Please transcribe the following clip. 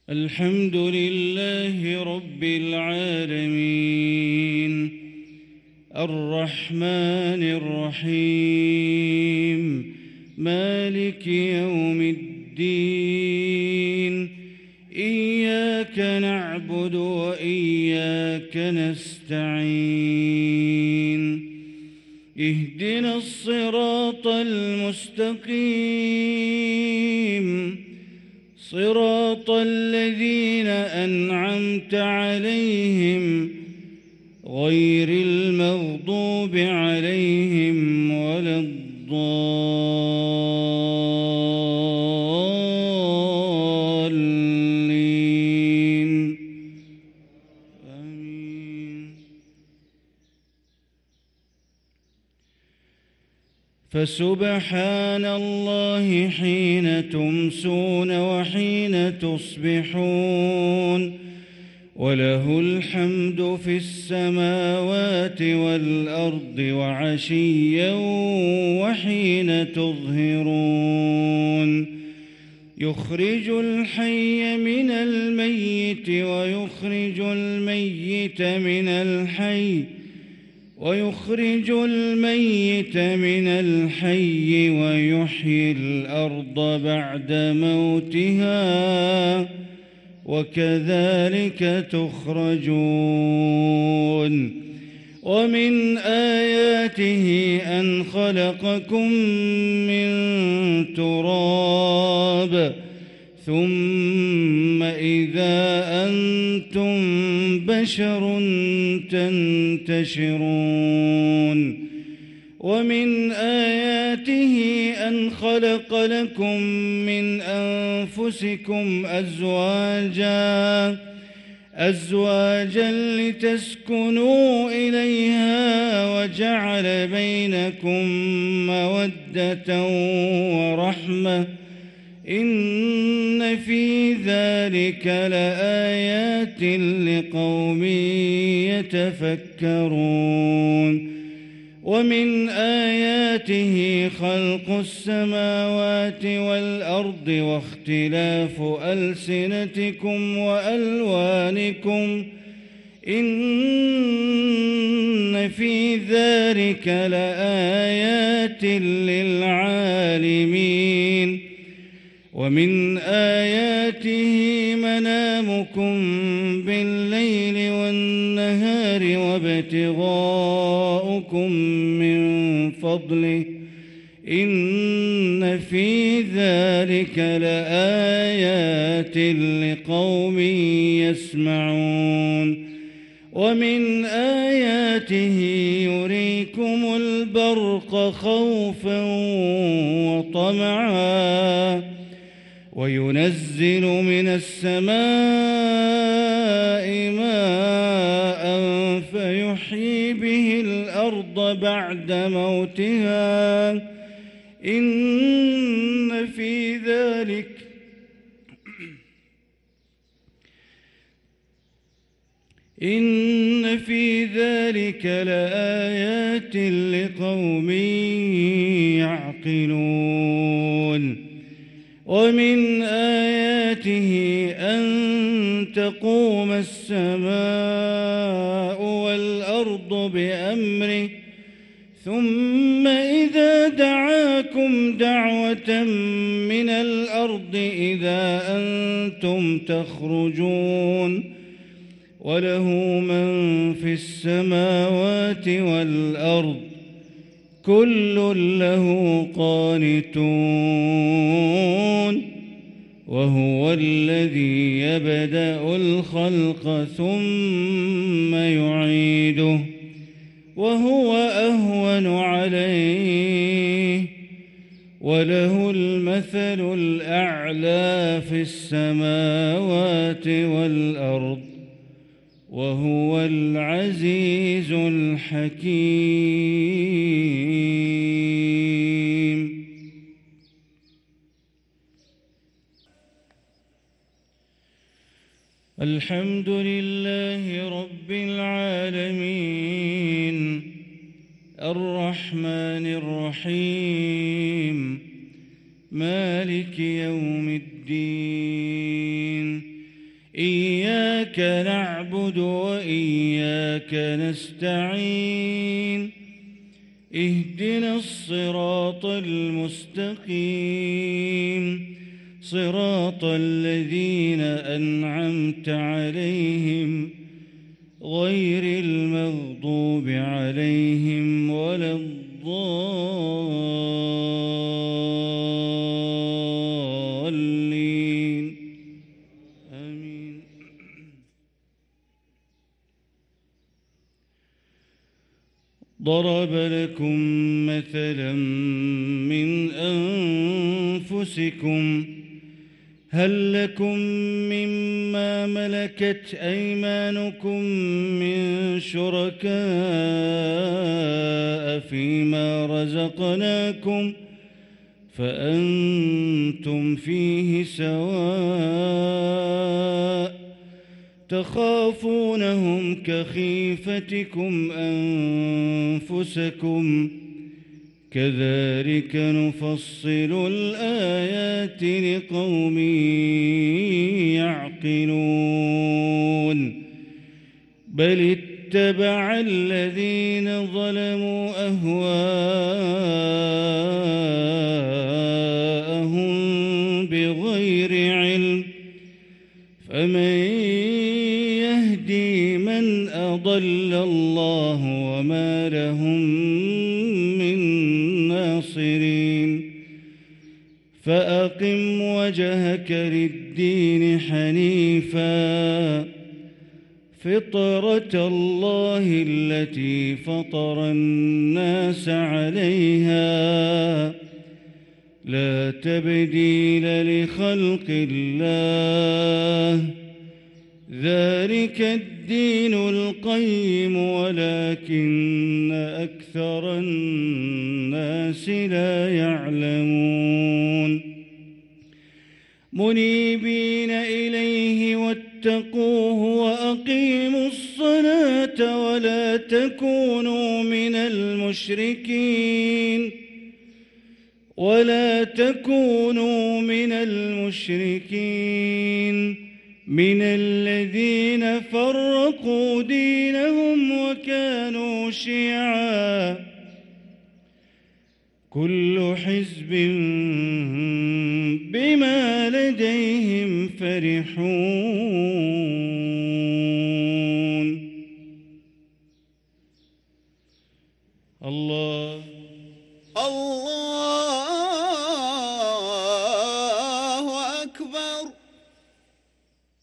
الحمد لله رب العالمين الرحمن الرحيم مالك يوم الدين إياك نعبد وإياك نستعين اهدنا الصراط المستقيم صراط الذين أنعمت عليهم غير المغضوب عليهم ولا الضالين آمين. فسبحان الله حين تمسون وحين تصبحون وله الحمد في السماوات والأرض وعشيا وحين تظهرون يخرج الحي من الميت ويخرج الميت من الحي ويحيي الأرض بعد موتها وكذلك تخرجون ومن آياته أن خلقكم من تراب ثم إذا أنتم بشر تنتشرون ومن آياته أن خلق لكم من أنفسكم أزواجا لتسكنوا إليها وجعل بينكم مودة ورحمة إن في ذلك لآيات لقوم يتفكرون ومن آياته خلق السماوات والأرض واختلاف ألسنتكم وألوانكم إن في ذلك لآيات للعالمين ومن آياته منامكم بالليل والنهار وابتغاؤكم من فضله إن في ذلك لآيات لقوم يسمعون ومن آياته يريكم البرق خوفا وطمعا وينزل من السماء ماء فيحيي به الأرض بعد موتها إن في ذلك لآيات لقوم يعقلون ومن آياته أن تقوم السماء والأرض بأمره ثم إذا دعاكم دعوة من الأرض إذا أنتم تخرجون وله من في السماوات والأرض كل له قانتون وهو الذي يبدأ الخلق ثم يعيده وهو أهون عليه وله المثل الأعلى في السماوات والأرض وهو العزيز الحكيم. الحمد لله رب العالمين الرحمن الرحيم مالك يوم الدين إياك نعبد وإياك نستعين اهدنا الصراط المستقيم صراط الذين أنعمت عليهم غير المغضوب عليهم ولا الضالين آمين. ضرب لكم مثلا من أنفسكم هل لكم مما ملكت أيمانكم من شركاء فيما رزقناكم فأنتم فيه سواء تخافونهم كخيفتكم أنفسكم كذلك نفصل الآيات لقوم يعقلون بل اتبع الذين ظلموا أهواءهم بغير علم فمن يهدي من أضل الله وما لهم من ناصرين فأقم وجهك للدين حنيفا فطرة الله التي فطر الناس عليها لا تبديل لخلق الله ذلك الدين القيم ولكن أكثر الناس لا يعلمون منيبين إليه واتقوه وأقيموا الصلاة ولا تكونوا من المشركين من الذين فرقوا دينهم وكانوا شيعا كل حزب بما لديهم فرحون الله